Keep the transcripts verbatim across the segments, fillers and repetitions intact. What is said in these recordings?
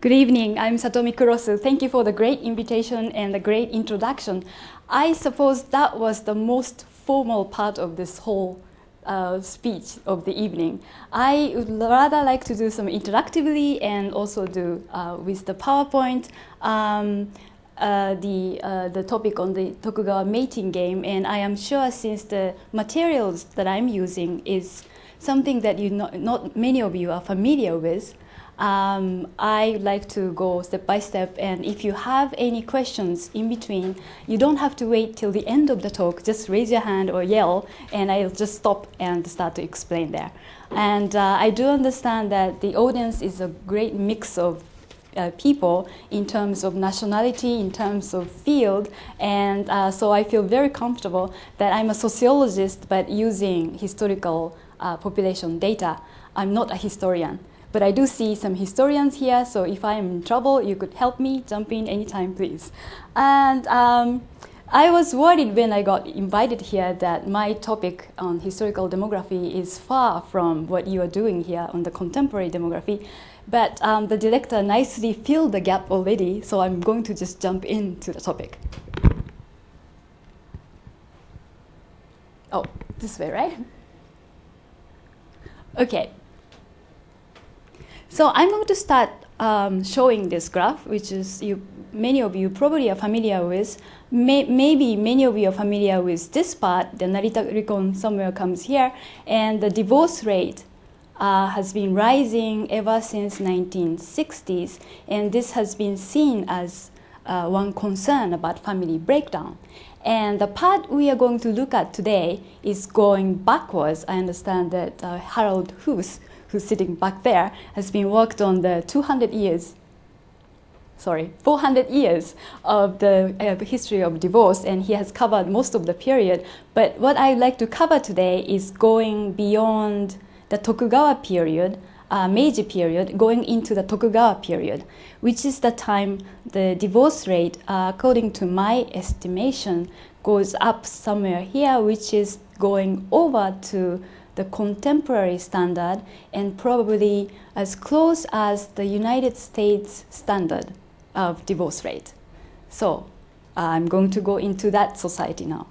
Good evening, I'm Satomi Kurosu. Thank you for the great invitation and the great introduction. I suppose that was the most formal part of this whole uh, speech of the evening. I would rather like to do some interactively and also do uh, with the PowerPoint um, uh, the, uh, the topic on the Tokugawa mating game, and I am sure since the materials that I'm using is something that you not, not many of you are familiar with, Um, I like to go step by step, and if you have any questions in between, you don't have to wait till the end of the talk. Just raise your hand or yell, and I'll just stop and start to explain there. And uh, I do understand that the audience is a great mix of uh, people in terms of nationality, in terms of field, and uh, so I feel very comfortable that I'm a sociologist, but using historical uh, population data. I'm not a historian. But I do see some historians here, so if I am in trouble, you could help me, jump in anytime, please. And um, I was worried when I got invited here that my topic on historical demography is far from what you are doing here on the contemporary demography. But um, the director nicely filled the gap already, so I'm going to just jump into the topic. Oh, this way, right? Okay. So I'm going to start um, showing this graph, which is you, many of you probably are familiar with. May, maybe many of you are familiar with this part. The Narita Recon somewhere comes here, and the divorce rate uh, has been rising ever since nineteen sixties, and this has been seen as uh, one concern about family breakdown. And the part we are going to look at today is going backwards. I understand that uh, Harold Hoos, who's sitting back there, has been worked on the two hundred years, sorry, four hundred years of the uh, history of divorce, and he has covered most of the period. But what I'd like to cover today is going beyond the Tokugawa period, uh, Meiji period, going into the Tokugawa period, which is the time the divorce rate, uh, according to my estimation, goes up somewhere here, which is going over to the contemporary standard and probably as close as the United States standard of divorce rate. So uh, I'm going to go into that society now.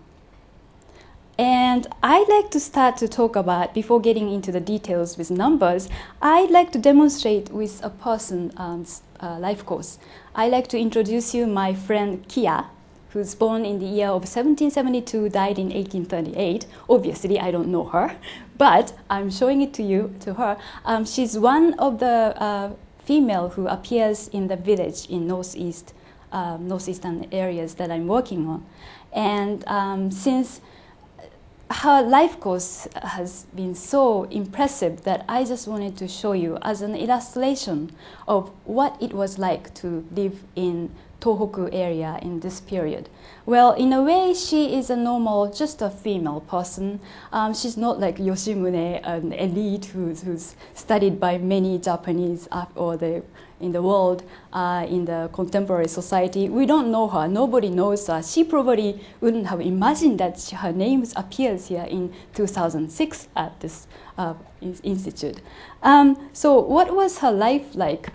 And I'd like to start to talk about, before getting into the details with numbers, I'd like to demonstrate with a person's um, uh, life course. I'd like to introduce you my friend Kia, who's born in the year of seventeen seventy-two, died in eighteen thirty-eight. Obviously, I don't know her, but I'm showing it to you, to her. Um, she's one of the uh, female who appears in the village in northeast, uh, northeastern areas that I'm working on. And um, since her life course has been so impressive that I just wanted to show you as an illustration of what it was like to live in Tohoku area in this period. Well, in a way, she is a normal, just a female person. Um, she's not like Yoshimune, an elite who's, who's studied by many Japanese or the, in the world, uh, in the contemporary society. We don't know her. Nobody knows her. She probably wouldn't have imagined that she, her name appears here in two thousand six at this uh, institute. Um, so what was her life like?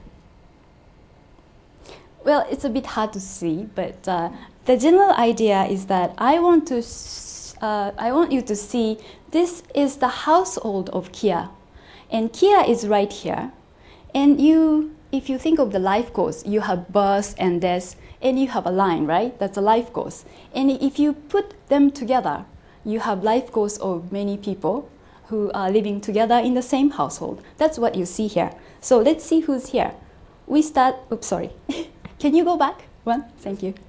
Well, it's a bit hard to see, but uh, the general idea is that I want to, uh, I want you to see this is the household of Kia, and Kia is right here. And you, if you think of the life course, you have birth and death, and you have a line, right? That's a life course. And if you put them together, you have life course of many people who are living together in the same household. That's what you see here. So let's see who's here. We start. Oops, sorry. Can you go back one? Thank you.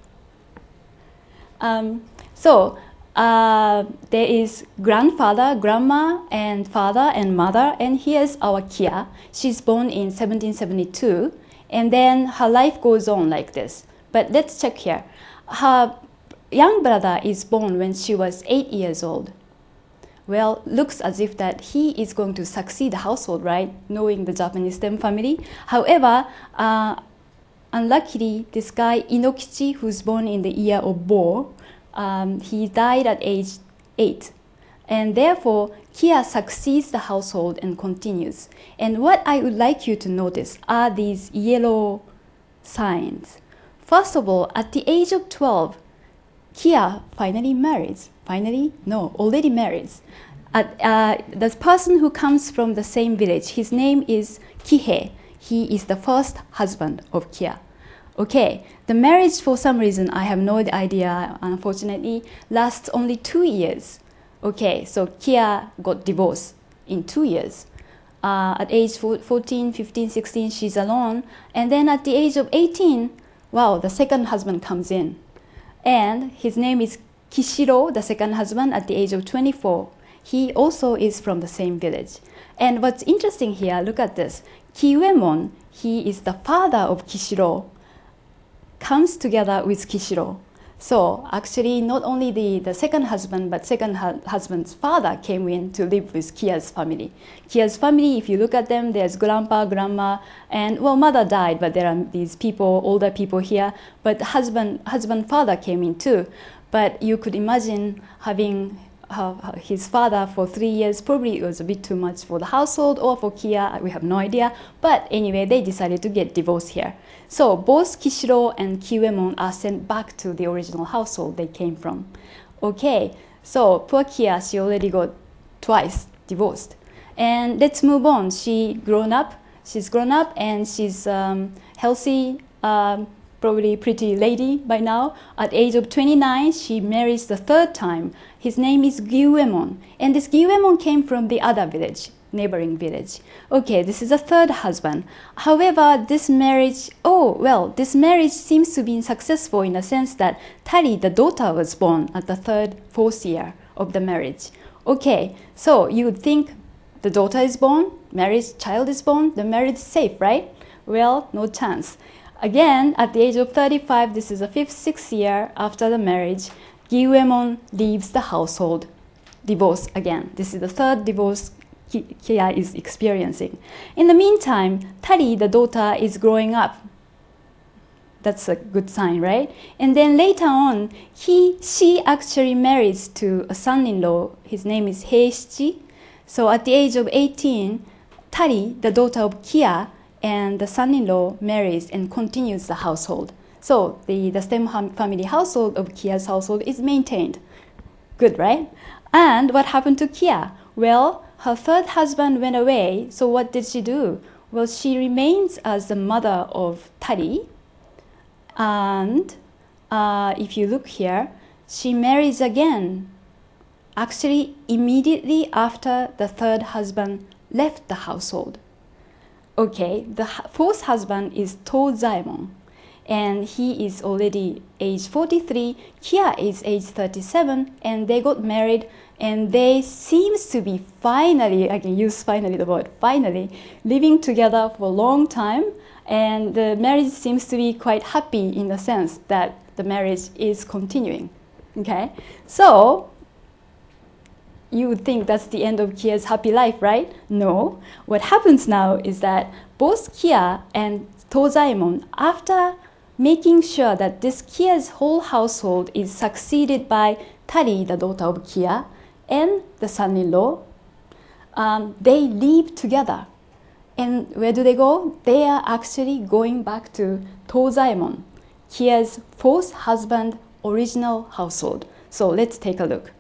Um, so uh, there is grandfather, grandma, and father and mother, and here's our Kia. She's born in seventeen seventy-two, and then her life goes on like this. But let's check here. Her young brother is born when she was eight years old. Well, looks as if that he is going to succeed the household, right? Knowing the Japanese stem family. However, uh, unluckily, this guy, Inokichi, who's born in the year of boar, um, he died at age eight. And therefore, Kia succeeds the household and continues. And what I would like you to notice are these yellow signs. First of all, at the age of twelve, Kia finally marries. Finally? No, already marries. At, uh, the person who comes from the same village, his name is Kihei. He is the first husband of Kia. Okay, the marriage, for some reason, I have no idea, unfortunately, lasts only two years. Okay, so Kia got divorced in two years. Uh, at age fourteen, fifteen, sixteen, she's alone. And then at the age of eighteen, wow, the second husband comes in. And his name is Kishiro, the second husband, at the age of twenty-four. He also is from the same village. And what's interesting here, look at this. Kiuemon, he is the father of Kishiro, comes together with Kishiro. So actually, not only the, the second husband, but second hu- husband's father came in to live with Kia's family. Kia's family, if you look at them, there's grandpa, grandma, and well, mother died, but there are these people, older people here. But husband, husband, father came in too. But you could imagine having uh, his father for three years. Probably it was a bit too much for the household or for Kia. We have no idea. But anyway, they decided to get divorced here. So both Kishiro and Kiuemon are sent back to the original household they came from. Okay, so poor Kia, she already got twice divorced. And let's move on. She grown up. She's grown up and she's um, healthy. Um, probably pretty lady by now. At age of twenty-nine, she marries the third time. His name is Gyuemon. And this Gyuemon came from the other village, neighboring village. Okay, this is a third husband. However, this marriage, oh, well, this marriage seems to be successful in the sense that Tari, the daughter, was born at the third, fourth year of the marriage. Okay, so you would think the daughter is born, marriage, child is born, the marriage is safe, right? Well, no chance. Again, at the age of thirty-five, this is the fifth, sixth year after the marriage, Gyuemon leaves the household, divorce again. This is the third divorce Kia is experiencing. In the meantime, Tari, the daughter, is growing up. That's a good sign, right? And then later on, he, she actually marries to a son-in-law. His name is Heishichi. So at the age of eighteen, Tari, the daughter of Kia, and the son-in-law marries and continues the household. So the, the stem family household of Kia's household is maintained. Good, right? And what happened to Kia? Well, her third husband went away, so what did she do? Well, she remains as the mother of Tari. And uh, if you look here, she marries again. Actually, immediately after the third husband left the household. Okay, the fourth husband is Tozaemon, and he is already age forty-three. Kia is age thirty-seven, and they got married, and they seems to be finally, I can use finally the word, finally, living together for a long time, and the marriage seems to be quite happy in the sense that the marriage is continuing. Okay, so you would think that's the end of Kia's happy life, right? No. What happens now is that both Kia and Tozaemon, after making sure that this Kia's whole household is succeeded by Tari, the daughter of Kia, and the son-in-law, um, they leave together. And where do they go? They are actually going back to Tozaemon, Kia's fourth husband, original household. So let's take a look.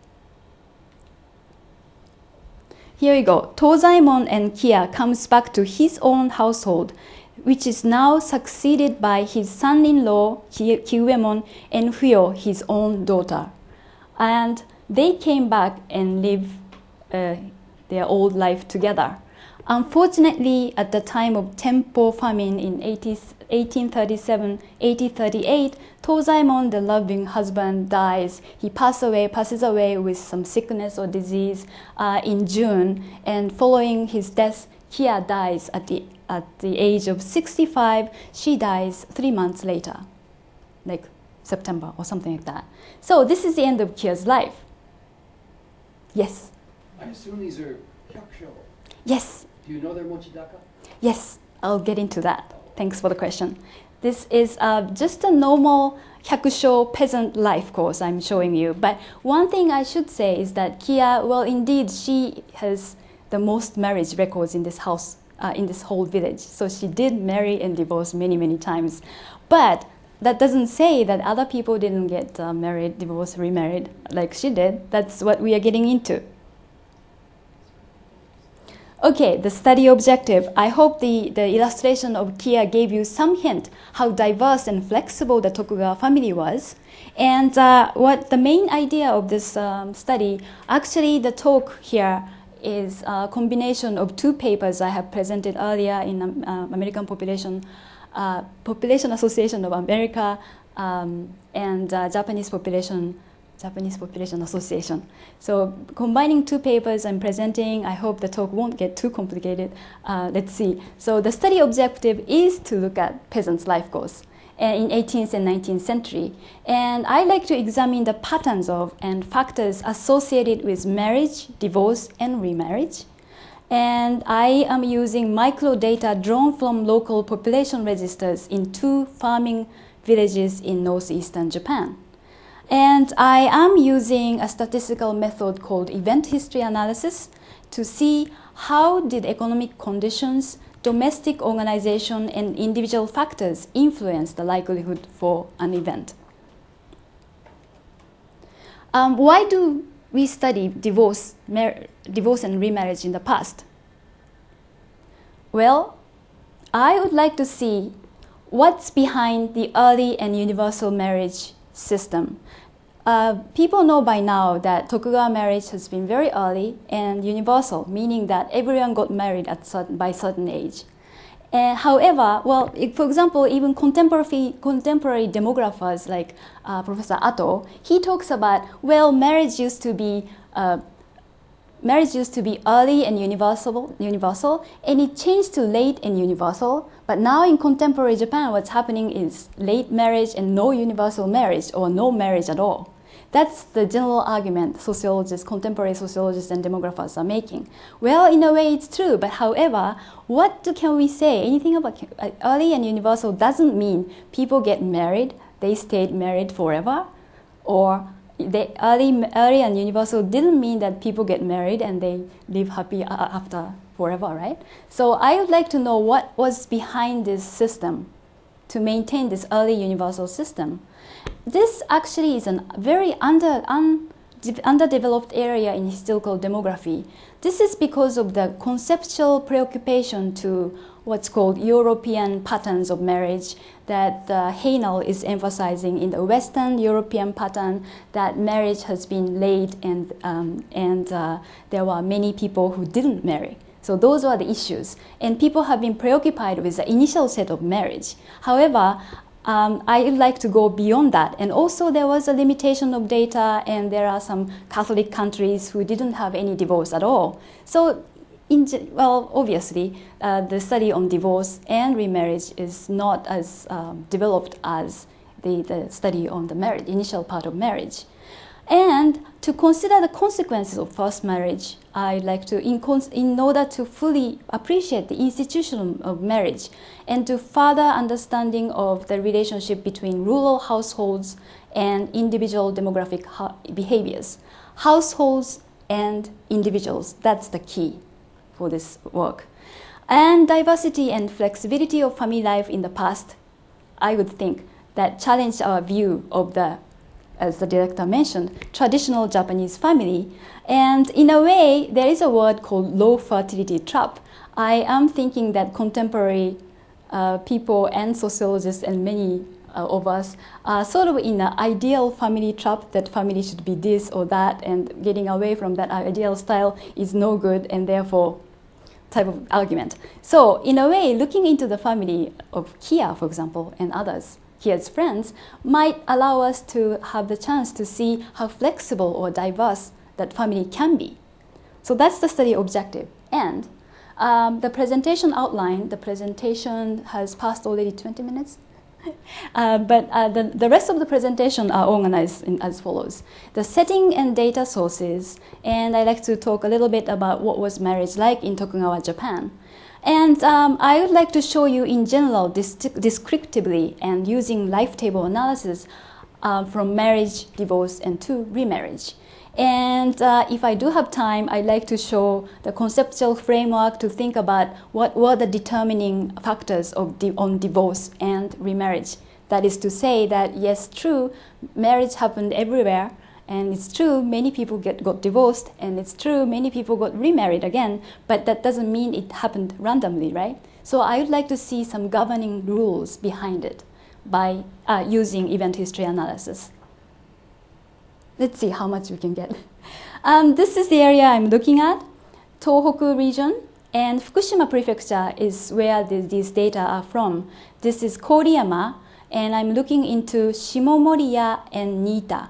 Here we go. Tozaemon and Kia comes back to his own household, which is now succeeded by his son-in-law, Kiuemon, and Fuyo, his own daughter. And they came back and live uh, their old life together. Unfortunately, at the time of Tenpo famine in eighteen thirty-seven eighteen thirty-eight, Tozaemon, the loving husband, dies. He passes away, passes away with some sickness or disease uh, in June. And following his death, Kia dies at the, at the age of sixty-five. She dies three months later, like September or something like that. So this is the end of Kia's life. Yes? I assume these are hyakusho. Yes. Do you know their mochidaka? Yes, I'll get into that. Thanks for the question. This is uh, just a normal hyakusho peasant life course I'm showing you. But one thing I should say is that Kia, well, indeed, she has the most marriage records in this house uh, in this whole village. So she did marry and divorce many, many times. But that doesn't say that other people didn't get uh, married, divorced, remarried like she did. That's what we are getting into. Okay, the study objective. I hope the, the illustration of Kia gave you some hint how diverse and flexible the Tokugawa family was. And uh, what the main idea of this um, study, actually the talk here is a combination of two papers I have presented earlier in um, uh, American Population, uh, Population Association of America um, and uh, Japanese Population Japanese Population Association. So combining two papers I'm presenting, I hope the talk won't get too complicated. Uh, let's see. So the study objective is to look at peasants' life goals in eighteenth and nineteenth century. And I like to examine the patterns of and factors associated with marriage, divorce, and remarriage. And I am using microdata drawn from local population registers in two farming villages in northeastern Japan. And I am using a statistical method called event history analysis to see how did economic conditions, domestic organization, and individual factors influence the likelihood for an event. Um, why do we study divorce, divorce and remarriage in the past? Well, I would like to see what's behind the early and universal marriage system. Uh, people know by now that Tokugawa marriage has been very early and universal, meaning that everyone got married at certain, by certain age. And however, well, if, for example, even contemporary, contemporary demographers like uh, Professor Ato, he talks about, well, marriage used to be uh, marriage used to be early and universal, universal, and it changed to late and universal. But now in contemporary Japan, what's happening is late marriage and no universal marriage, or no marriage at all. That's the general argument sociologists, contemporary sociologists and demographers are making. Well, in a way it's true, but however, what can we say? Anything about early and universal doesn't mean people get married, they stayed married forever, or the early, early and universal didn't mean that people get married and they live happy after forever, right? So I would like to know what was behind this system to maintain this early universal system. This actually is a very under, un, underdeveloped area in historical demography. This is because of the conceptual preoccupation to what's called European patterns of marriage that uh, Heinel is emphasizing in the Western European pattern, that marriage has been late and, um, and uh, there were many people who didn't marry. So those are the issues. And people have been preoccupied with the initial set of marriage. However, um, I would like to go beyond that. And also there was a limitation of data, and there are some Catholic countries who didn't have any divorce at all. So In, well, obviously, uh, the study on divorce and remarriage is not as um, developed as the, the study on the marriage, initial part of marriage. And to consider the consequences of first marriage, I'd like to, in, in order to fully appreciate the institution of marriage and to further understanding of the relationship between rural households and individual demographic behaviors. Households and individuals, that's the key for this work. And diversity and flexibility of family life in the past, I would think, that challenged our view of the, as the director mentioned, traditional Japanese family. And in a way, there is a word called low fertility trap. I am thinking that contemporary uh, people and sociologists and many uh, of us are sort of in an ideal family trap, that family should be this or that, and getting away from that ideal style is no good, and therefore type of argument. So in a way, looking into the family of Kia, for example, and others, Kia's friends, might allow us to have the chance to see how flexible or diverse that family can be. So that's the study objective. And um, the presentation outline, the presentation has passed already twenty minutes. Uh, but uh, the, the rest of the presentation are organized in, as follows. The setting and data sources, and I'd like to talk a little bit about what was marriage like in Tokugawa, Japan. And um, I would like to show you in general, descriptively, and using life table analysis uh, from marriage, divorce, and to remarriage. And uh, if I do have time, I'd like to show the conceptual framework to think about what were the determining factors of di on divorce and remarriage. That is to say that, yes, true, marriage happened everywhere, and it's true, many people get, got divorced, and it's true, many people got remarried again, but that doesn't mean it happened randomly, right? So I would like to see some governing rules behind it by uh, using event history analysis. Let's see how much we can get. Um, this is the area I'm looking at, Tohoku region, and Fukushima Prefecture is where the, these data are from. This is Koriyama, and I'm looking into Shimomoriya and Niita.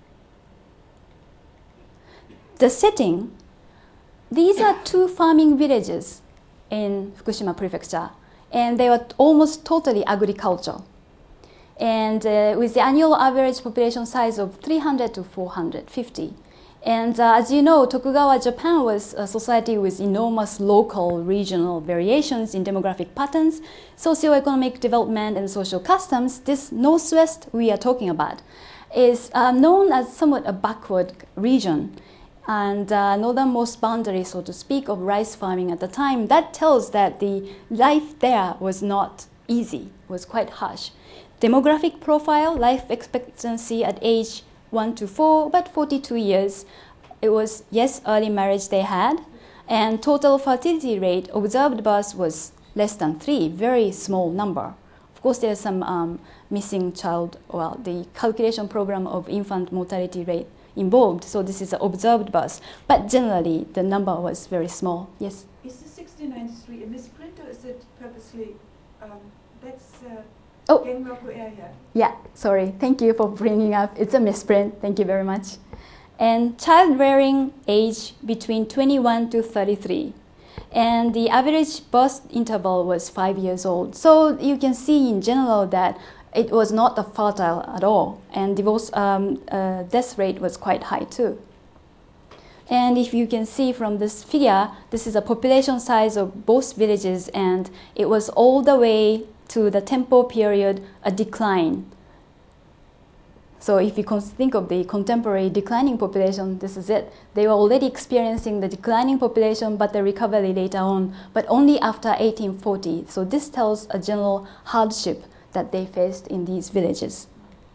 The setting, these are two farming villages in Fukushima Prefecture, and they were almost totally agricultural. And uh, with the annual average population size of three hundred to four hundred fifty. And uh, as you know, Tokugawa Japan was a society with enormous local, regional variations in demographic patterns, socioeconomic development, and social customs. This northwest we are talking about is uh, known as somewhat a backward region, and uh, northernmost boundary, so to speak, of rice farming at the time. That tells that the life there was not easy, was quite harsh. Demographic profile, life expectancy at age one to four, about forty-two years. It was, yes, early marriage they had, and total fertility rate, observed birth was less than three, very small number. Of course, there's some um, missing child, well, the calculation program of infant mortality rate involved, so this is an observed birth. But generally, the number was very small. Yes? Is the sixteen ninety-three a misprint, or is it purposely, um, that's uh, oh. Genroku area? Yeah, sorry. Thank you for bringing up. It's a misprint. Thank you very much. And child-rearing age between twenty-one to thirty-three. And the average birth interval was five years old. So you can see in general that it was not a fertile at all, and divorce um, uh, death rate was quite high too. And if you can see from this figure, this is a population size of both villages, and it was all the way to the Tempo period a decline. So if you think of the contemporary declining population, this is it. They were already experiencing the declining population, but the recovery later on, but only after eighteen forty. So this tells a general hardship that they faced in these villages.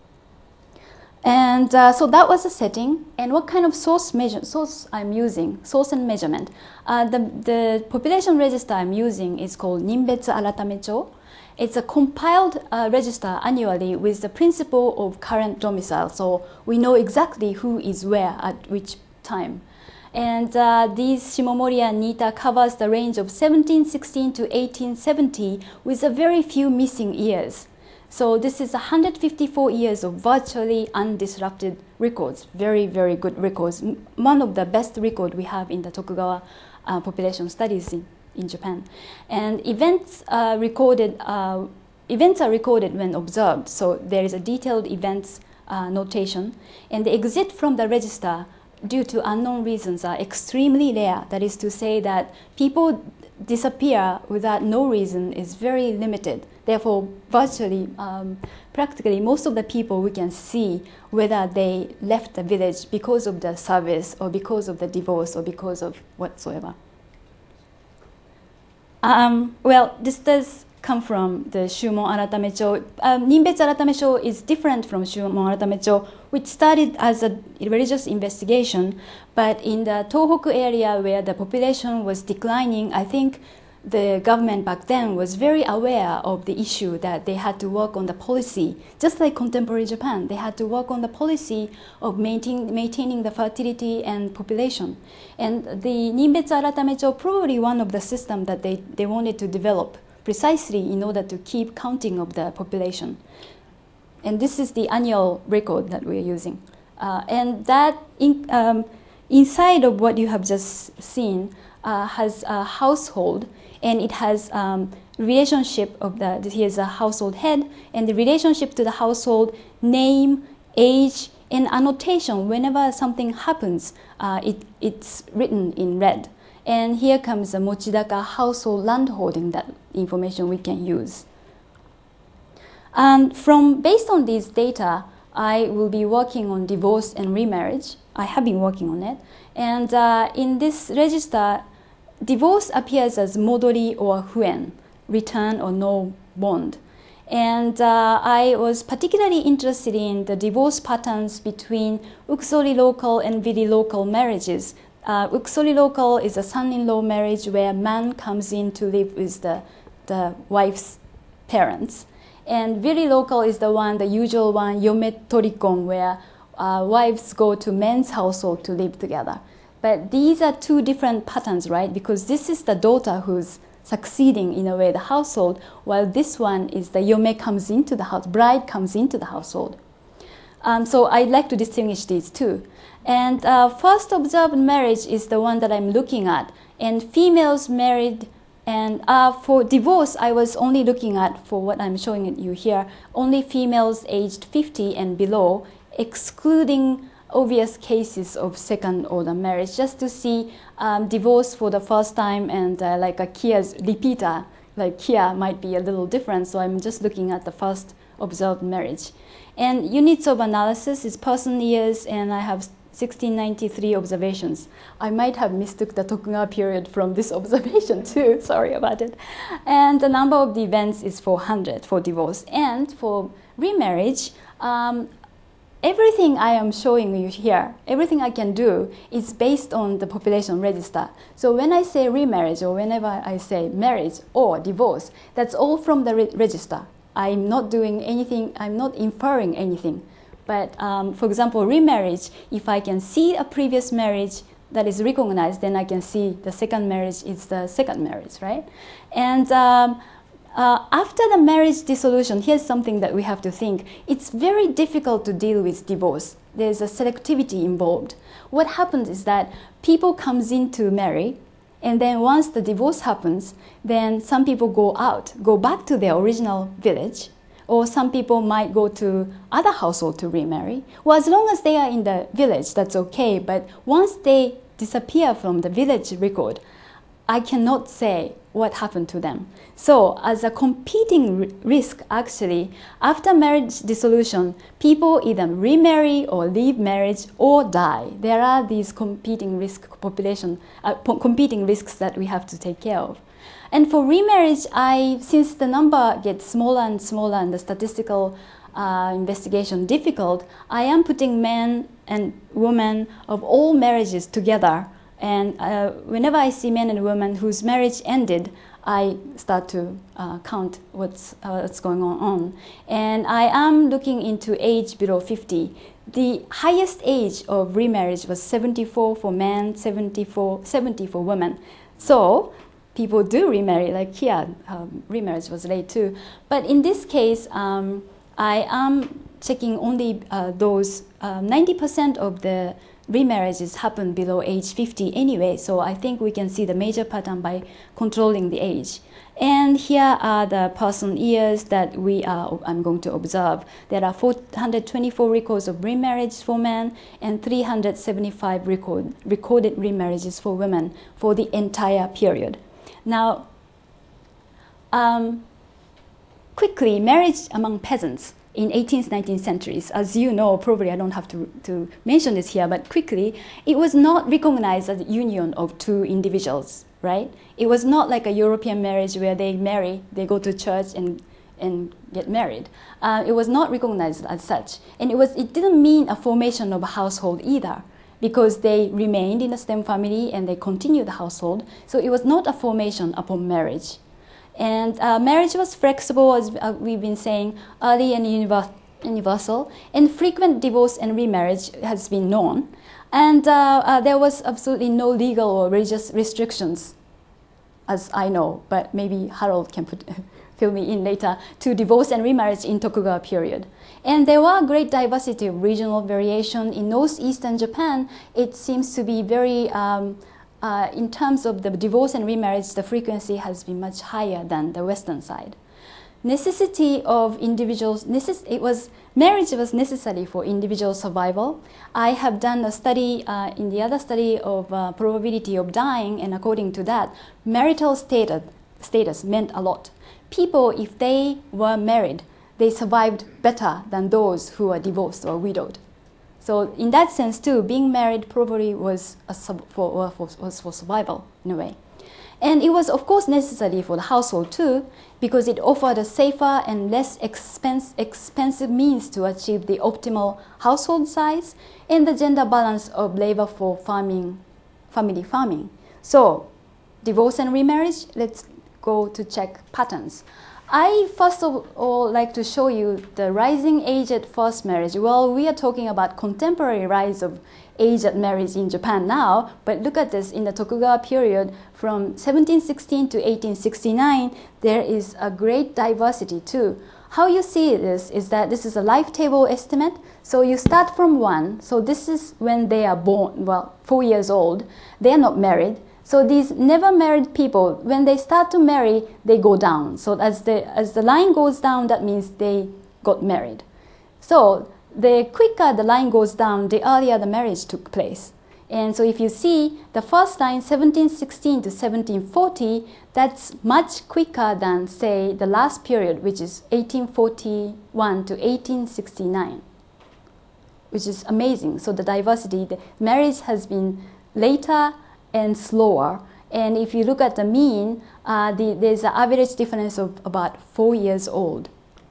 And uh, so that was the setting. And what kind of source measure source I'm using, source and measurement. Uh, the, the population register I'm using is called Ninbetsu Aratamecho. It's a compiled uh, register annually with the principle of current domicile. So we know exactly who is where at which time. And uh, these Shimomoriya and Niita covers the range of seventeen sixteen to eighteen seventy with a very few missing years. So this is one hundred fifty-four years of virtually undisrupted records. Very, very good records. One of the best records we have in the Tokugawa uh, population studies in, in Japan. And events uh, recorded, uh, events are recorded when observed. So there is a detailed events uh, notation. And the exit from the register due to unknown reasons are extremely rare. That is to say that people disappear without no reason is very limited. Therefore, virtually, um, practically most of the people we can see whether they left the village because of the service or because of the divorce or because of whatsoever. Um, well, this does come from the Shumon Aratamecho. Um, Ninbetsu Aratamecho is different from Shumon Aratamecho, which started as a religious investigation, but in the Tohoku area where the population was declining, I think the government back then was very aware of the issue that they had to work on the policy, just like contemporary Japan. They had to work on the policy of maintain, maintaining the fertility and population. And the Ninbetsu Aratamecho probably one of the systems that they, they wanted to develop precisely in order to keep counting of the population. And this is the annual record that we're using. Uh, and that in, um, inside of what you have just seen uh, has a household, and it has um, relationship of the, here's a household head, and the relationship to the household, name, age, and annotation. Whenever something happens, uh, it, it's written in red. And here comes the Mochidaka household landholding, that information we can use. And from, based on these data, I will be working on divorce and remarriage. I have been working on it. And uh, in this register, divorce appears as modori or huen, return or no bond. And uh, I was particularly interested in the divorce patterns between ukusori local and viri local marriages. Uh, ukusori local is a son-in-law marriage where man comes in to live with the, the wife's parents. And viri local is the one, the usual one, yome torikon, where uh, wives go to men's household to live together. But these are two different patterns, right? Because this is the daughter who's succeeding in a way the household, while this one is the yome comes into the house, bride comes into the household. Um, so I'd like to distinguish these two. And uh, first observed marriage is the one that I'm looking at. And females married, and uh, for divorce, I was only looking at, for what I'm showing you here, only females aged fifty and below, excluding obvious cases of second order marriage, just to see um, divorce for the first time, and uh, like a Kia's repeater, like Kia might be a little different, so I'm just looking at the first observed marriage. And units of analysis is person years, and I have sixteen ninety-three observations. I might have mistook the Tokugawa period from this observation too, sorry about it. And the number of the events is four hundred for divorce. And for remarriage, um, everything I am showing you here, everything I can do is based on the population register. So when I say remarriage, or whenever I say marriage or divorce, that's all from the re register. I'm not doing anything, I'm not inferring anything. But um, for example, remarriage, if I can see a previous marriage that is recognized, then I can see the second marriage is the second marriage, right? And um, Uh, after the marriage dissolution, here's something that we have to think. It's very difficult to deal with divorce. There's a selectivity involved. What happens is that people comes in to marry, and then once the divorce happens, then some people go out, go back to their original village, or some people might go to other household to remarry. Well, as long as they are in the village, that's okay. But once they disappear from the village record, I cannot say what happened to them. So as a competing risk, actually, after marriage dissolution, people either remarry or leave marriage or die. There are these competing risk population, uh, competing risks that we have to take care of. And for remarriage, I, since the number gets smaller and smaller and the statistical uh, investigation difficult, I am putting men and women of all marriages together. And uh, whenever I see men and women whose marriage ended, I start to uh, count what's, uh, what's going on. And I am looking into age below fifty. The highest age of remarriage was seventy-four for men, seventy-four, seventy for women. So people do remarry, like Kia, um, remarriage was late too. But in this case, um, I am checking only uh, those uh, ninety percent of the remarriages happen below age fifty anyway, so I think we can see the major pattern by controlling the age. And here are the person years that we are, I'm going to observe. There are four hundred twenty-four records of remarriage for men and three hundred seventy-five record, recorded remarriages for women for the entire period. Now, um, quickly, marriage among peasants in eighteenth, nineteenth centuries. As you know, probably I don't have to, to mention this here, but quickly, it was not recognized as a union of two individuals, right? It was not like a European marriage where they marry, they go to church and, and get married. Uh, it was not recognized as such. And it, was, it didn't mean a formation of a household either, because they remained in the stem family and they continued the household. So it was not a formation upon marriage. And uh, marriage was flexible, as uh, we've been saying, early and universal. And frequent divorce and remarriage has been known. And uh, uh, there was absolutely no legal or religious restrictions, as I know, but maybe Harold can put, fill me in later, to divorce and remarriage in Tokugawa period. And there were great diversity of regional variation. In northeastern Japan, it seems to be very... Um, Uh, in terms of the divorce and remarriage, the frequency has been much higher than the western side. Necessity of individuals, necess it was, marriage was necessary for individual survival. I have done a study, uh, in the other study of uh, probability of dying, and according to that, marital status, status meant a lot. People, if they were married, they survived better than those who were divorced or widowed. So in that sense too, being married probably was a sub for, for was for survival in a way. And it was of course necessary for the household too, because it offered a safer and less expense, expensive means to achieve the optimal household size and the gender balance of labor for farming, family farming. So divorce and remarriage, let's go to check patterns. I first of all like to show you the rising age at first marriage. Well, we are talking about contemporary rise of age at marriage in Japan now, but look at this in the Tokugawa period from seventeen sixteen to eighteen sixty-nine, there is a great diversity too. How you see this is that this is a life table estimate. So you start from one. So this is when they are born, well, four years old. They are not married. So these never married people, when they start to marry, they go down. So as the, as the line goes down, that means they got married. So the quicker the line goes down, the earlier the marriage took place. And so if you see the first line, seventeen sixteen to seventeen forty, that's much quicker than, say, the last period, which is eighteen forty-one to eighteen sixty-nine, which is amazing. So the diversity, the marriage has been later and slower. And if you look at the mean, uh, the, there's an average difference of about four years old.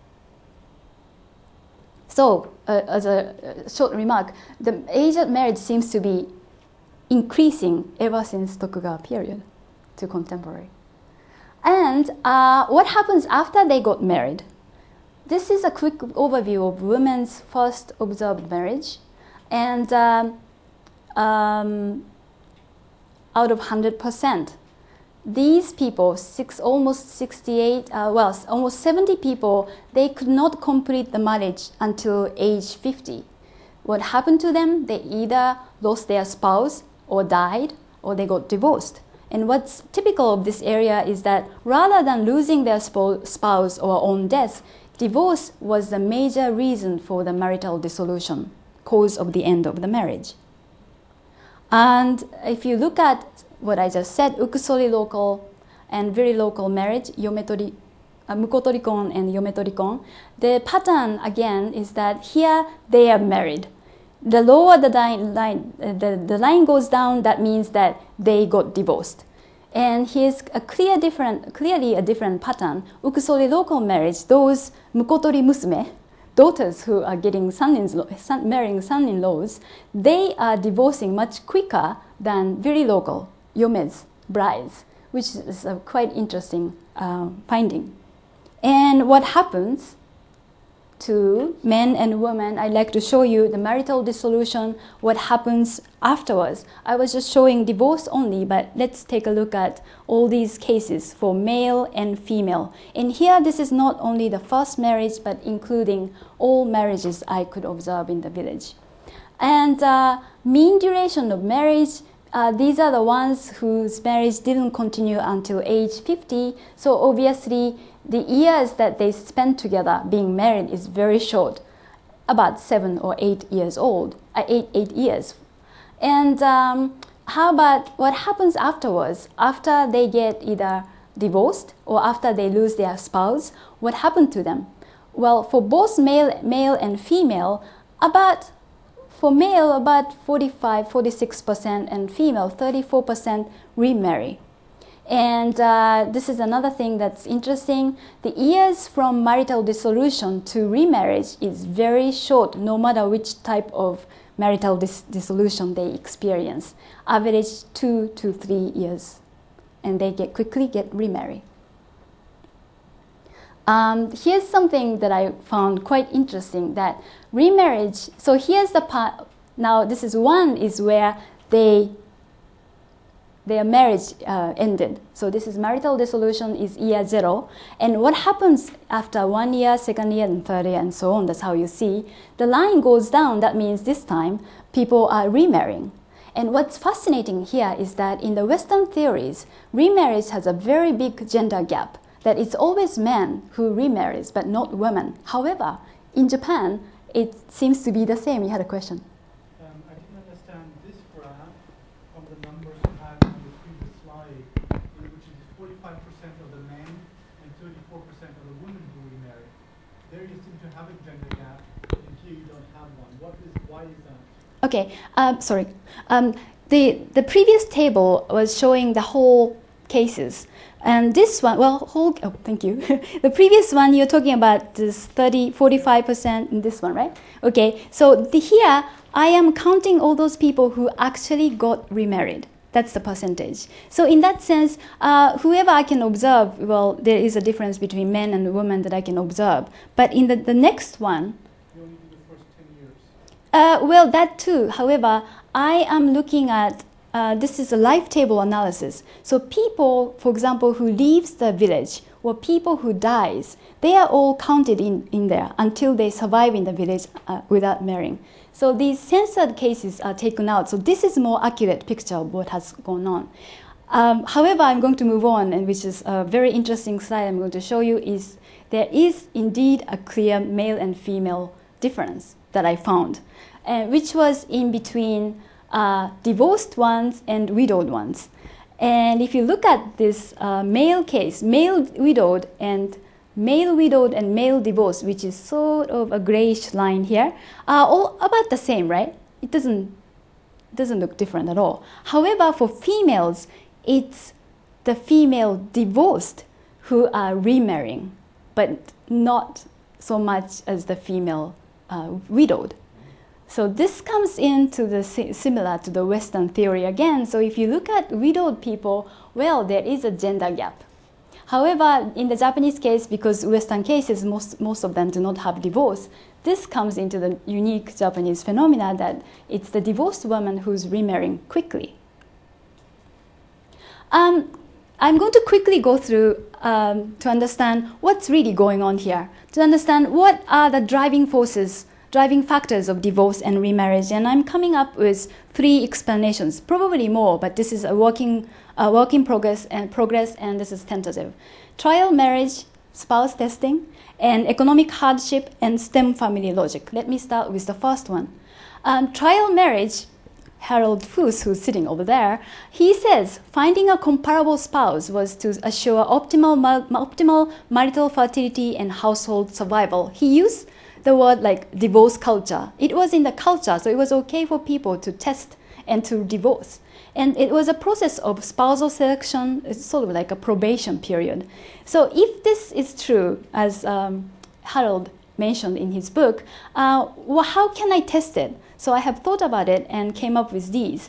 So, uh, as a uh, short remark, the age of marriage seems to be increasing ever since Tokugawa period to contemporary. And uh, what happens after they got married? This is a quick overview of women's first observed marriage. And um, um, out of one hundred percent, these people, six, almost sixty-eight, uh, well, almost seventy people, they could not complete the marriage until age fifty. What happened to them? They either lost their spouse or died, or they got divorced. And what's typical of this area is that rather than losing their spouse or on death, divorce was the major reason for the marital dissolution, cause of the end of the marriage. And if you look at what I just said, ukusori local and very local marriage, yometori, uh, mukotorikon and yometorikon, the pattern again is that here they are married. The lower the line, line uh, the, the line goes down, that means that they got divorced. And here's a clear different, clearly a different pattern. Ukusori local marriage, those mukotori musume, daughters who are getting son-in-law, son, marrying son-in-laws, they are divorcing much quicker than very local yomes, brides, which is a quite interesting uh, finding. And what happens to men and women, I'd like to show you the marital dissolution, what happens afterwards. I was just showing divorce only, but let's take a look at all these cases for male and female. And here, this is not only the first marriage, but including all marriages I could observe in the village. And uh, mean duration of marriage, uh, these are the ones whose marriage didn't continue until age fifty. So obviously, the years that they spent together being married is very short, about seven or eight years old, uh, eight, eight years. And um, how about what happens afterwards? After they get either divorced or after they lose their spouse, what happened to them? Well, for both male, male and female, about, for male, about forty-five, forty-six percent and female, thirty-four percent remarry. And uh, this is another thing that's interesting. The years from marital dissolution to remarriage is very short, no matter which type of marital dis dissolution they experience. Average two to three years, and they get quickly get remarried. Um, here's something that I found quite interesting, that remarriage, so here's the part, now this is one is where they their marriage uh, ended. So this is marital dissolution is year zero. And what happens after one year, second year, and third year, and so on, that's how you see. The line goes down, that means this time people are remarrying. And what's fascinating here is that in the Western theories, remarriage has a very big gender gap, that it's always men who remarries, but not women. However, in Japan, it seems to be the same. You had a question. Um, I didn't understand this graph from the numbers you had on the previous slide, which is forty-five percent of the men and thirty-four percent of the women who remarry. There you seem to have a gender gap in here you don't have one. What is, why is that? Okay, um, sorry. Um, the, the previous table was showing the whole cases. And this one, well, whole, oh, thank you. The previous one, you're talking about this thirty, forty-five percent in this one, right? Okay, so the, here, I am counting all those people who actually got remarried. That's the percentage. So in that sense, uh, whoever I can observe, well, there is a difference between men and women that I can observe. But in the, the next one, You only do the first ten years. uh, well, that too. However, I am looking at, uh, this is a life table analysis. So people, for example, who leaves the village or people who dies, they are all counted in, in there until they survive in the village uh, without marrying. So these censored cases are taken out. So this is a more accurate picture of what has gone on. Um, however, I'm going to move on, and which is a very interesting slide I'm going to show you, is there is indeed a clear male and female difference that I found, uh, which was in between uh, divorced ones and widowed ones. And if you look at this uh, male case, male widowed and male widowed and male divorced, which is sort of a grayish line here, are all about the same, right? It doesn't, doesn't look different at all. However, for females, it's the female divorced who are remarrying, but not so much as the female uh, widowed. So this comes into the similar to the Western theory again. So if you look at widowed people, well, there is a gender gap. However, in the Japanese case, because Western cases, most, most of them do not have divorce, this comes into the unique Japanese phenomena that it's the divorced woman who's remarrying quickly. Um, I'm going to quickly go through um, to understand what's really going on here, to understand what are the driving forces, driving factors of divorce and remarriage. And I'm coming up with three explanations, probably more, but this is a working, a work in progress and progress, and this is tentative. Trial marriage, spouse testing, and economic hardship and STEM family logic. Let me start with the first one. Um, trial marriage, Harold Fuss, who's sitting over there, he says finding a comparable spouse was to assure optimal, optimal marital fertility and household survival. He used the word like divorce culture. It was in the culture, so it was okay for people to test and to divorce. And it was a process of spousal selection. It's sort of like a probation period. So if this is true, as um, Harold mentioned in his book, uh, well, how can I test it? So I have thought about it and came up with these.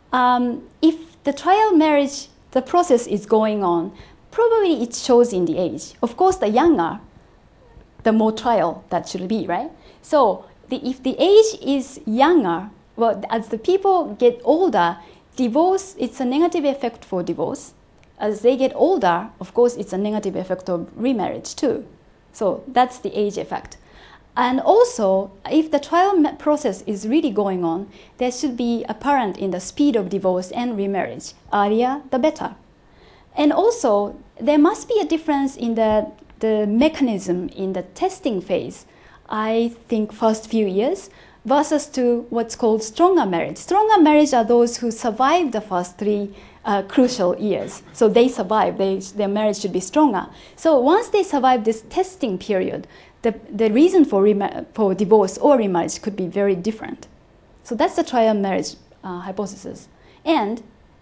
Um, if the trial marriage, the process is going on, probably it shows in the age. Of course, the younger, the more trial that should be, right? So the, if the age is younger, well, as the people get older, divorce, it's a negative effect for divorce. As they get older, of course, it's a negative effect of remarriage too. So that's the age effect. And also, if the trial process is really going on, there should be apparent in the speed of divorce and remarriage. Earlier, the better. And also, there must be a difference in the, the mechanism in the testing phase, I think first few years, versus to what's called stronger marriage. Stronger marriage are those who survive the first three uh, crucial years. So they survive, they, their marriage should be stronger. So once they survive this testing period, the, the reason for, for divorce or remarriage could be very different. So that's the trial marriage uh, hypothesis. And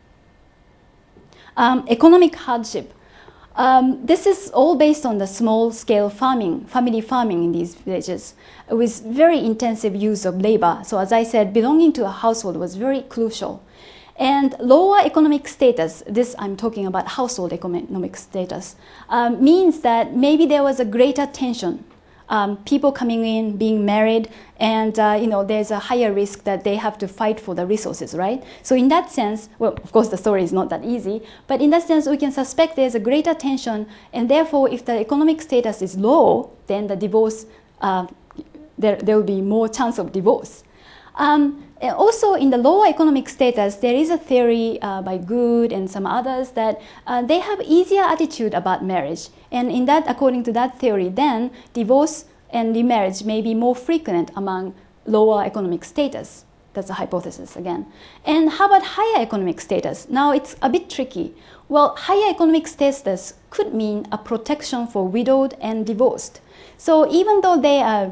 um, economic hardship. Um, this is all based on the small-scale farming, family farming in these villages, with very intensive use of labor. So as I said, belonging to a household was very crucial. And lower economic status, this I'm talking about household economic status, um, means that maybe there was a greater tension. Um, people coming in, being married, and uh, you know, there's a higher risk that they have to fight for the resources, right? So in that sense, well, of course the story is not that easy, but in that sense we can suspect there's a greater tension, and therefore if the economic status is low, then the divorce, uh, there, there will be more chance of divorce. Um, also, in the lower economic status, there is a theory uh, by Good and some others that uh, they have easier attitude about marriage. And in that, according to that theory, then divorce and remarriage may be more frequent among lower economic status. That's a hypothesis again. And how about higher economic status? Now it's a bit tricky. Well, higher economic status could mean a protection for widowed and divorced. So even though they are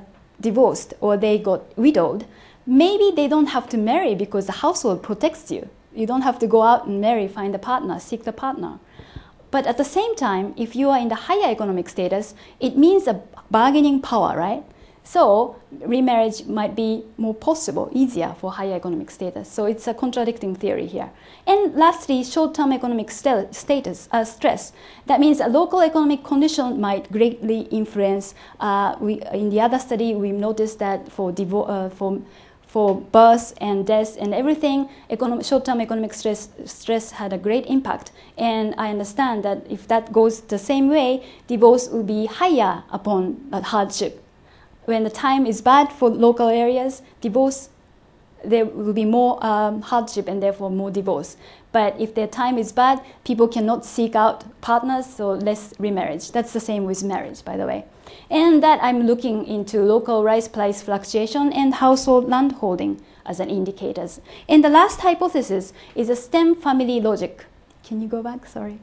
divorced or they got widowed, maybe they don't have to marry because the household protects you. You don't have to go out and marry, find a partner, seek the partner. But at the same time, if you are in the higher economic status, it means a bargaining power, right? So remarriage might be more possible, easier for higher economic status. So it's a contradicting theory here. And lastly, short-term economic st status, uh, stress. That means a local economic condition might greatly influence. Uh, we, in the other study, we noticed that for, uh, for, for births and deaths and everything, economic, short-term economic stress, stress had a great impact. And I understand that if that goes the same way, divorce will be higher upon uh, hardship. When the time is bad for local areas, divorce, there will be more um, hardship and therefore more divorce. But if their time is bad, people cannot seek out partners, so less remarriage. That's the same with marriage, by the way. And that I'm looking into local rice price fluctuation and household land holding as an indicators. And the last hypothesis is a STEM family logic. Can you go back? Sorry.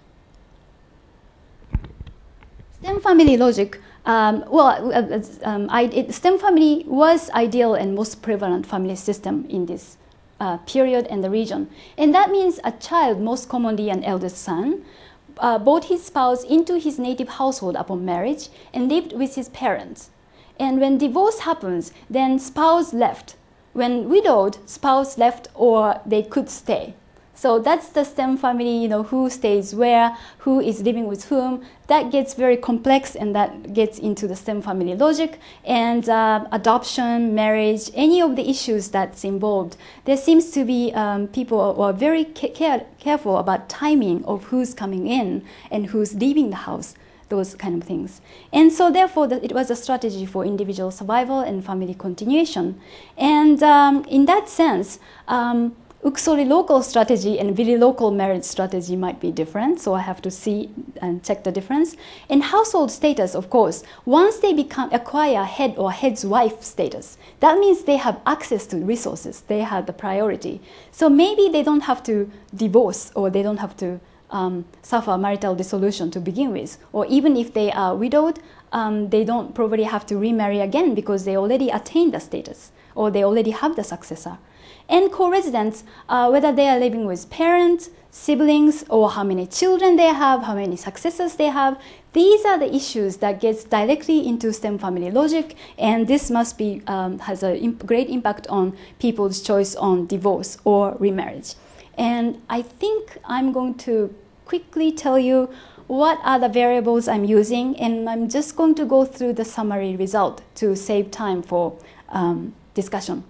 STEM family logic. Um, well, uh, um, I, it, STEM family was ideal and most prevalent family system in this uh, period and the region. And that means a child, most commonly an eldest son, uh, brought his spouse into his native household upon marriage and lived with his parents. And when divorce happens, then spouse left. When widowed, spouse left or they could stay. So that's the STEM family, you know, who stays where, who is living with whom. That gets very complex and that gets into the STEM family logic. And uh, adoption, marriage, any of the issues that's involved, there seems to be um, people who are very care careful about timing of who's coming in and who's leaving the house, those kind of things. And so therefore, the, it was a strategy for individual survival and family continuation. And um, in that sense, um, Ukusori local strategy and Vili local marriage strategy might be different, so I have to see and check the difference. And household status, of course, once they become acquire head or head's wife status, that means they have access to resources, they have the priority. So maybe they don't have to divorce or they don't have to um, suffer marital dissolution to begin with, or even if they are widowed, um, they don't probably have to remarry again because they already attained the status or they already have the successor. And co-residents, uh, whether they are living with parents, siblings, or how many children they have, how many successors they have, these are the issues that gets directly into STEM family logic, and this must be um, has a imp great impact on people's choice on divorce or remarriage. And I think I'm going to quickly tell you what are the variables I'm using, and I'm just going to go through the summary result to save time for um, discussion.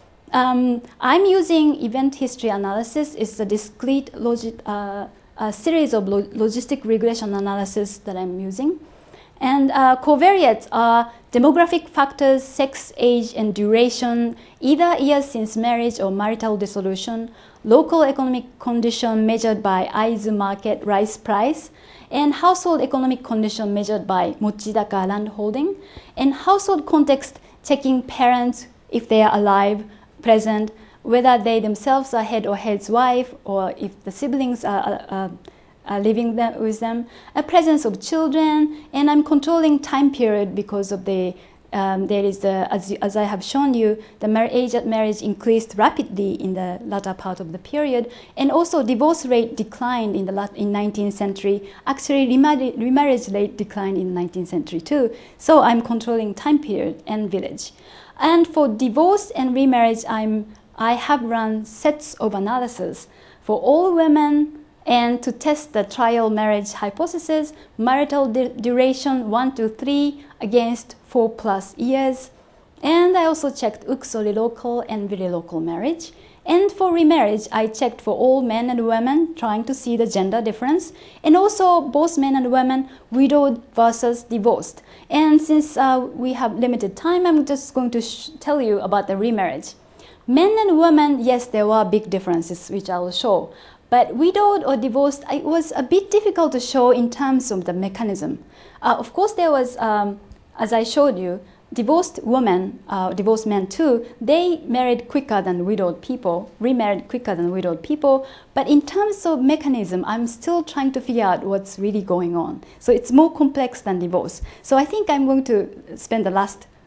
Um, I'm using event history analysis. It's a discrete logi uh, a series of lo logistic regression analysis that I'm using. And uh, covariates are demographic factors, sex, age, and duration, either years since marriage or marital dissolution, local economic condition measured by Aizu market rice price, and household economic condition measured by Mochidaka land holding, and household context checking parents if they are alive, present, whether they themselves are head or head's wife, or if the siblings are, uh, are living them, with them, a presence of children, and I'm controlling time period because of the, um, there is the, as, as I have shown you, the age at marriage increased rapidly in the latter part of the period, and also divorce rate declined in the in nineteenth century. Actually, remarriage, remarriage rate declined in nineteenth century too. So I'm controlling time period and village. And for divorce and remarriage, I'm, I have run sets of analysis for all women and to test the trial marriage hypothesis, marital duration one to three against four plus years. And I also checked Ukusori local and Vili local marriage. And for remarriage, I checked for all men and women, trying to see the gender difference, and also both men and women, widowed versus divorced. And since uh, we have limited time, I'm just going to sh tell you about the remarriage. Men and women, yes, there were big differences, which I will show. But widowed or divorced, it was a bit difficult to show in terms of the mechanism. Uh, of course, there was, um, as I showed you, divorced women, uh, divorced men too, they married quicker than widowed people, remarried quicker than widowed people. But in terms of mechanism, I'm still trying to figure out what's really going on. So it's more complex than divorce. So I think I'm going to spend the last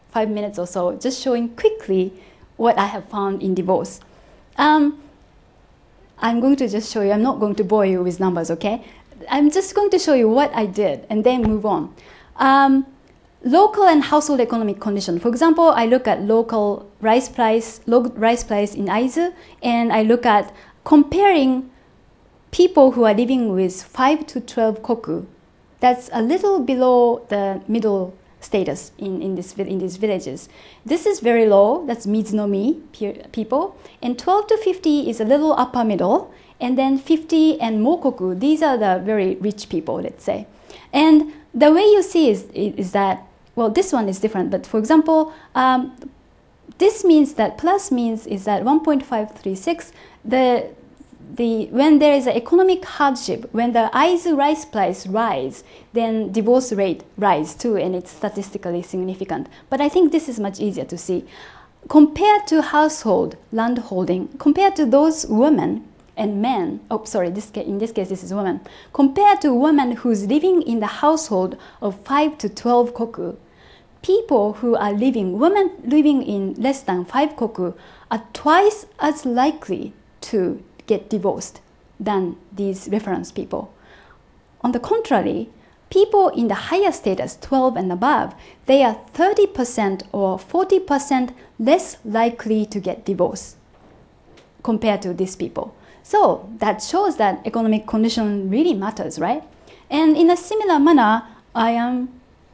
five minutes or so, just showing quickly what I have found in divorce. Um, I'm going to just show you, I'm not going to bore you with numbers, okay? I'm just going to show you what I did and then move on. Um, local and household economic condition. For example, I look at local rice price, local rice price in Aizu, and I look at comparing people who are living with five to twelve koku. That's a little below the middle status in, in, this, in these villages. This is very low, that's Mizunomi people, and twelve to fifty is a little upper middle, and then fifty and Mokoku, these are the very rich people, let's say. And the way you see is, is that, well, this one is different, but for example, um, this means that, plus means is that one point five three six, the The, when there is an economic hardship, when the Aizu rice price rise, then divorce rate rise too, and it's statistically significant. But I think this is much easier to see. Compared to household land holding, compared to those women and men, oh sorry, this, in this case this is women, compared to women who's living in the household of five to twelve koku, people who are living, women living in less than five koku are twice as likely to get divorced than these reference people. On the contrary, people in the higher status, twelve and above, they are thirty percent or forty percent less likely to get divorced compared to these people. So that shows that economic condition really matters, right? And in a similar manner, I am,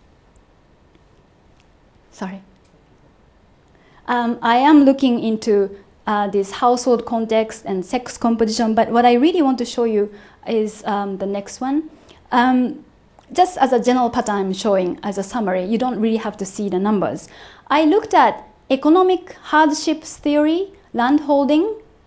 sorry, um, I am looking into Uh, this household context and sex composition, but what I really want to show you is um, the next one. Um, just as a general pattern I'm showing as a summary, you don't really have to see the numbers. I looked at economic hardships theory, land holding,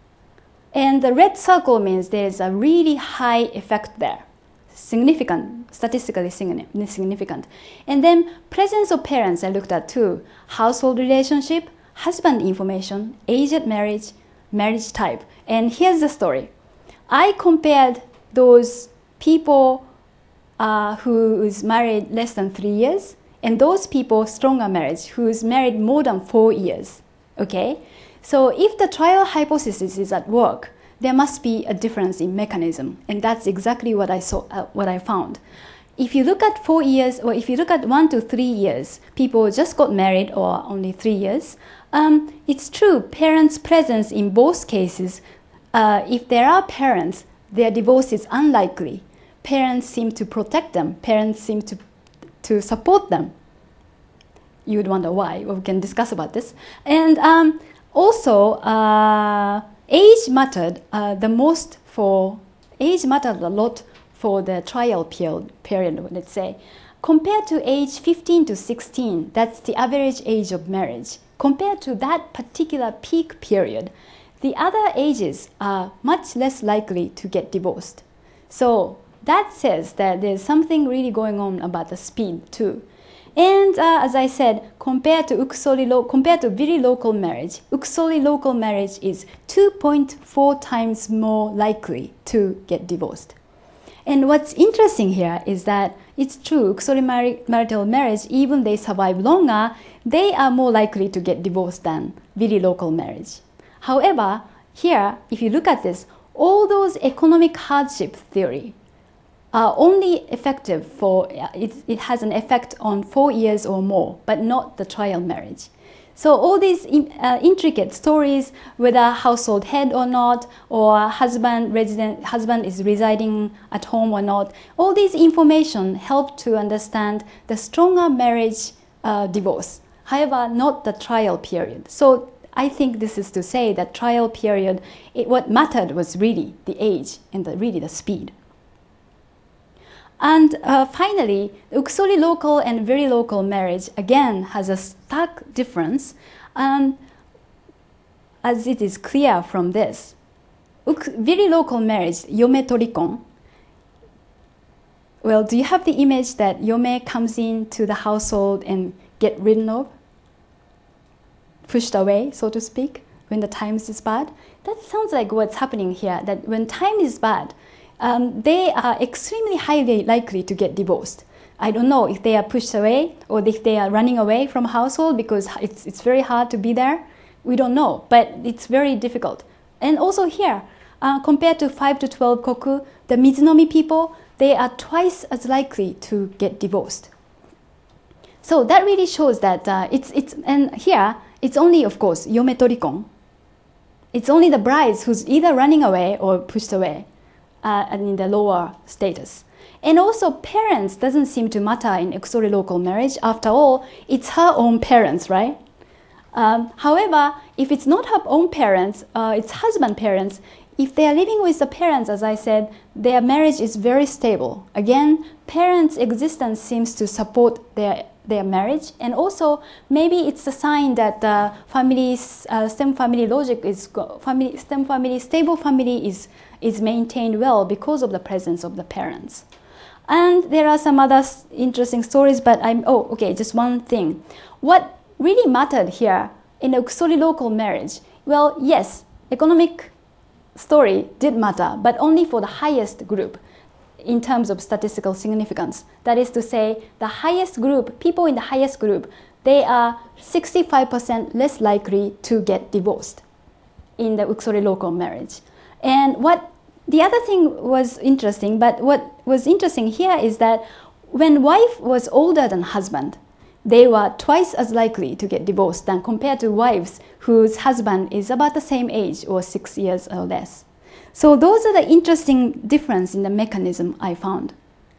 and the red circle means there's a really high effect there. Significant, statistically significant. And then presence of parents I looked at too. Household relationship, husband information, age at marriage, marriage type. And here's the story. I compared those people uh, who is married less than three years and those people stronger marriage who is married more than four years. Okay? So if the trial hypothesis is at work, there must be a difference in mechanism. And that's exactly what I saw, uh, what I found. If you look at four years, or if you look at one to three years, people just got married or only three years, um, it's true, parents' presence in both cases, uh, if there are parents, their divorce is unlikely. Parents seem to protect them. Parents seem to, to support them. You would wonder why. Well, we can discuss about this. And um, also, uh, age mattered uh, the most for, age mattered a lot for the trial period, period, let's say. Compared to age fifteen to sixteen, that's the average age of marriage. Compared to that particular peak period, the other ages are much less likely to get divorced. So that says that there's something really going on about the speed too. And uh, as I said, compared to ukusori lo- compared to very local marriage, ukusori local marriage is two point four times more likely to get divorced. And what's interesting here is that it's true, ukusori mar- marital marriage, even they survive longer, they are more likely to get divorced than very local marriage. However, here, if you look at this, all those economic hardship theory are only effective for, it, it has an effect on four years or more, but not the trial marriage. So all these uh, intricate stories, whether household head or not, or husband resident husband is residing at home or not, all these information help to understand the stronger marriage uh, divorce. However, not the trial period. So I think this is to say that trial period, it, what mattered was really the age and the, really the speed. And uh, finally, ukusori local and very local marriage again has a stark difference, um, as it is clear from this. Uk- very local marriage, yome torikon. Well, do you have the image that yome comes into the household and get ridden of? Pushed away, so to speak, when the times is bad? That sounds like what's happening here, that when time is bad, Um, they are extremely highly likely to get divorced. I don't know if they are pushed away or if they are running away from household because it's, it's very hard to be there. We don't know, but it's very difficult. And also here, uh, compared to five to twelve koku, the Mizunomi people, they are twice as likely to get divorced. So that really shows that uh, it's, it's, and here, it's only, of course, yome torikon. It's only the brides who's either running away or pushed away uh, and in the lower status. And also parents doesn't seem to matter in ukusori local marriage. After all, it's her own parents, right? Um, however, if it's not her own parents, uh, it's husband parents, if they are living with the parents, as I said, their marriage is very stable. Again, parents' existence seems to support their their marriage, and also maybe it's a sign that the family's uh, stem family logic is family stem family stable family is is maintained well because of the presence of the parents. And there are some other interesting stories, but I'm oh okay, just one thing. What really mattered here in a ukusori local marriage? Well, yes, economic story did matter, but only for the highest group in terms of statistical significance. That is to say, the highest group, people in the highest group, they are sixty-five percent less likely to get divorced in the ukusori local marriage. And what the other thing was interesting, but what was interesting here is that when wife was older than husband, they were twice as likely to get divorced than compared to wives whose husband is about the same age or six years or less. So those are the interesting difference in the mechanism I found.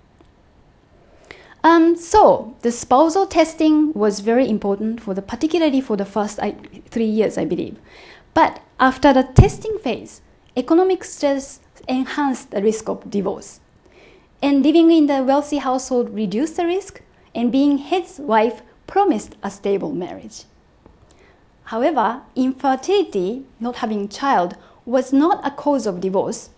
Um, so the spousal testing was very important for the, particularly for the first I, three years, I believe. But after the testing phase, economic stress enhanced the risk of divorce. And living in the wealthy household reduced the risk, and being his wife promised a stable marriage. However, infertility, not having child, was not a cause of divorce,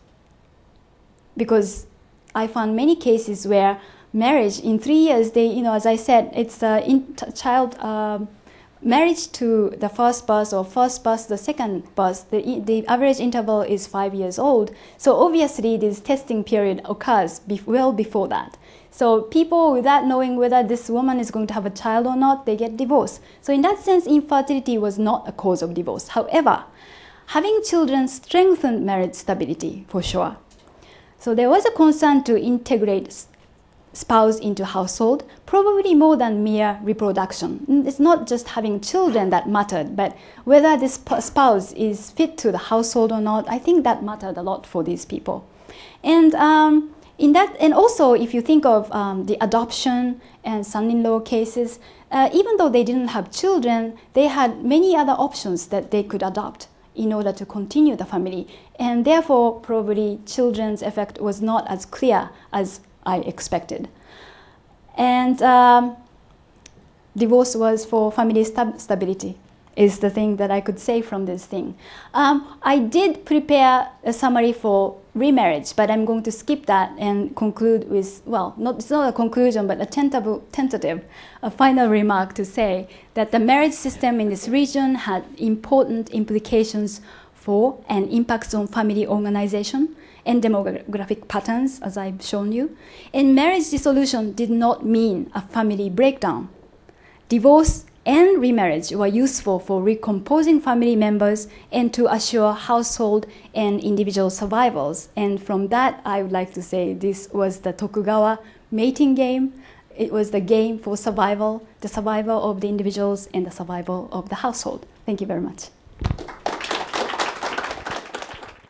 because I found many cases where marriage in three years, they, you know, as I said, it's a in child uh, marriage to the first birth or first birth to the second birth. The, the average interval is five years old. So obviously, this testing period occurs be well before that. So people, without knowing whether this woman is going to have a child or not, they get divorced. So in that sense, infertility was not a cause of divorce. However, having children strengthened marriage stability, for sure. So there was a concern to integrate spouse into household, probably more than mere reproduction. It's not just having children that mattered, but whether this spouse is fit to the household or not, I think that mattered a lot for these people. And um, in that, and also if you think of um, the adoption and son-in-law cases, uh, even though they didn't have children, they had many other options that they could adopt in order to continue the family. And therefore, probably children's effect was not as clear as I expected. And um, divorce was for family stab stability, is the thing that I could say from this thing. Um, I did prepare a summary for remarriage, but I'm going to skip that and conclude with, well, not, it's not a conclusion, but a tentative, tentative a final remark to say that the marriage system in this region had important implications for and impacts on family organization and demographic patterns, as I've shown you. And marriage dissolution did not mean a family breakdown. Divorce and remarriage were useful for recomposing family members and to assure household and individual survivals. And from that, I would like to say this was the Tokugawa mating game. It was the game for survival, the survival of the individuals and the survival of the household. Thank you very much.